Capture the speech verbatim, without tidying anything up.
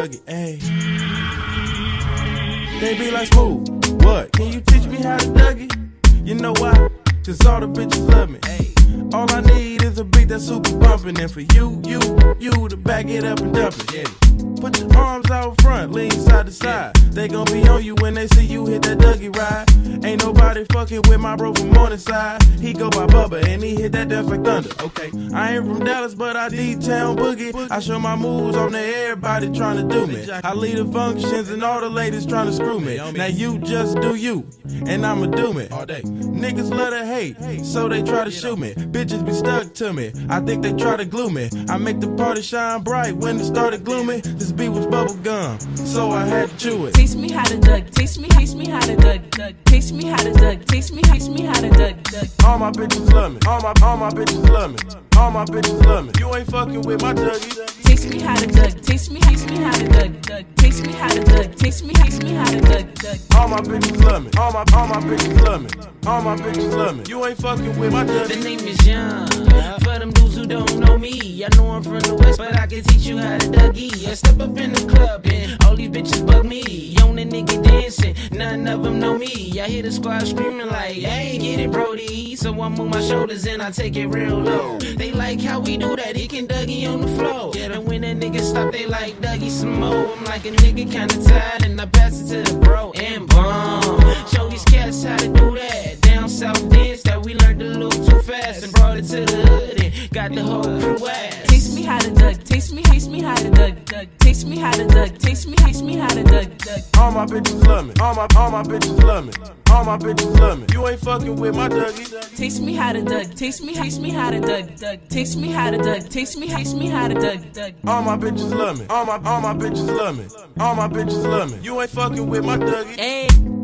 Dougie, ayy. They be like, Smooth, what? Can you teach me how to Dougie? You know why? Cause all the bitches love me. All I need is a beat that's super bumpin', and for you, you, you to back it up and dump it. Yeah. Put your arms out front, lean side to side. They gon' be on you when they see you hit that Dougie ride. Ain't nobody fucking with my bro from Morningside. He go by Bubba and he hit that death like thunder. Okay, I ain't from Dallas, but I D-Town boogie. I show my moves on to everybody tryna do me. I lead the functions and all the ladies tryna screw me. Now you just do you, and I'ma do me all day. Niggas love to hate, so they try to shoot me. Bitches be stuck to me, I think they try to glue me. I make the party shine bright when it started gloomy. This beat was bubble gum, so I had to chew it. Teach me how to duck, teach me, teach me how to duck, duck. Teach me how to duck, teach me, teach me how to duck, duck. All my bitches love me, all my, all my bitches love me. All my bitches love me. You ain't fucking with my Dougie. Teach me how to duck, teach me, teach me how to duck, duck. Teach me how to duck, teach me, teach me how to duck, duck. All my bitches love me, all my, all my bitches love me. All my bitches love me. You ain't fucking with my Dougie. The name is Young. For them dudes who don't know me, I know I'm from the West, but I can teach you how to Dougie. I step up in the club and all these bitches bug me. On the nigga dancing, none of them know me. I hear the squad screaming like, hey, get it, Brody. So I move my shoulders and I take it real low. They like how we do that, he can Dougie on the floor. And when a nigga stop, they like Dougie some more. I'm like a nigga kinda tired and I pass it to the bro and boom. Show these cats how to do that. Down south dance that we learned to look too fast and brought it to the hood and got the whole crew ass. Teach me how to duck, teach me, teach me how to duck, duck. Teach me how to duck, teach me, teach me how to duck, duck. All my bitches love me, all my, all my bitches love me. All my bitches love me. You ain't fucking with my Dougie. Teach me how to duck, teach me, teach me how to duck, duck. Teach me how to duck, teach me, teach me how to duck, duck. All my bitches love me, all my, all my bitches love me. All my bitches love me. You ain't fucking with my Dougie. Hey.